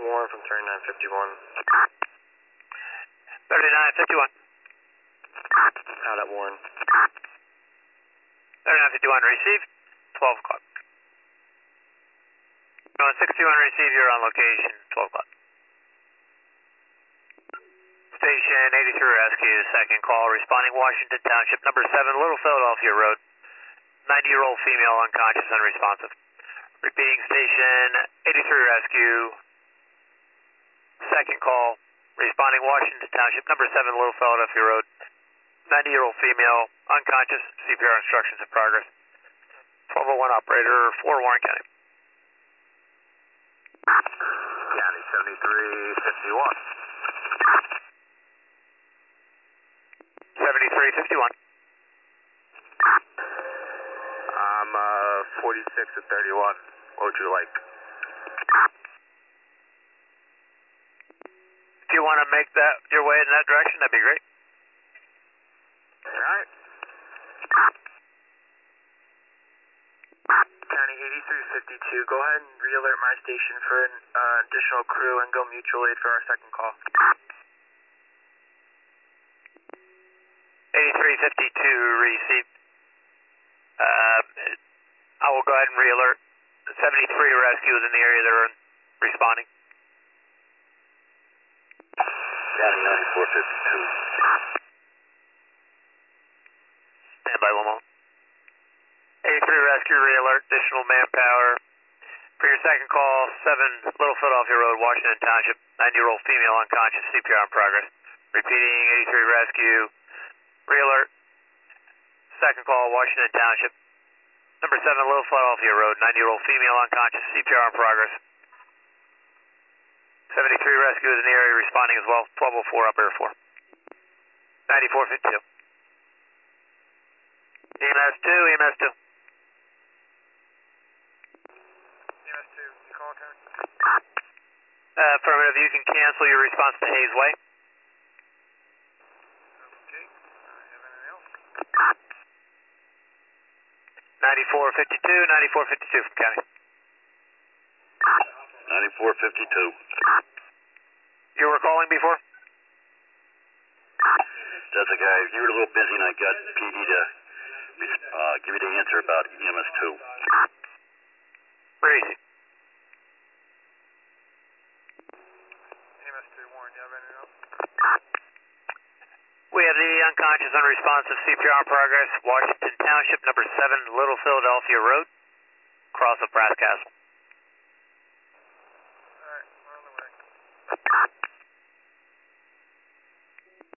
Warren from 3951. 3951. Out at Warren. 3951, receive. 12 o'clock. 621, receive. You're on location. 12 o'clock. Station 83 Rescue, second call, responding Washington Township, number 7, Little Philadelphia Road. 90-year-old female, unconscious, unresponsive. Repeating, station 83 Rescue, second call, responding Washington Township, number 7, Little Philadelphia Road. 90-year-old female, unconscious, CPR instructions in progress. 1201 operator, 4 Warren County. County 7351. 7351. I'm 46 at 31. What would you like? If you want to make that your way in that direction, that'd be great. Alright. County 8352, go ahead and re-alert my station for an additional crew and go mutual aid for our second call. 8352 received. I will go ahead and re-alert. 73 rescue is in the area they're responding. County 9452. Stand by one moment. 83 rescue re-alert, additional manpower. For your second call, 7 Little Philadelphia Road, Washington Township, 90-year-old female unconscious, CPR in progress. Repeating, 83 rescue, re-alert. Second call, Washington Township, number 7 Little Philadelphia Road, 90-year-old female unconscious, CPR in progress. 73 rescue is in the area responding as well, 1204 operator 4. 9452. EMS 2, EMS 2. EMS 2, you call County? Affirmative, you can cancel your response to Hayes Way. Okay, have anything else? 9452, 9452 from County. 9452. You were calling before? That's a guy. You were a little busy and I got PD to give you the answer about EMS 2. Where is he? EMS 2, Warren, you have anything else? We have the unconscious unresponsive CPR in progress, Washington Township, number 7 Little Philadelphia Road, across of Brass Castle. Alright, we're on the way.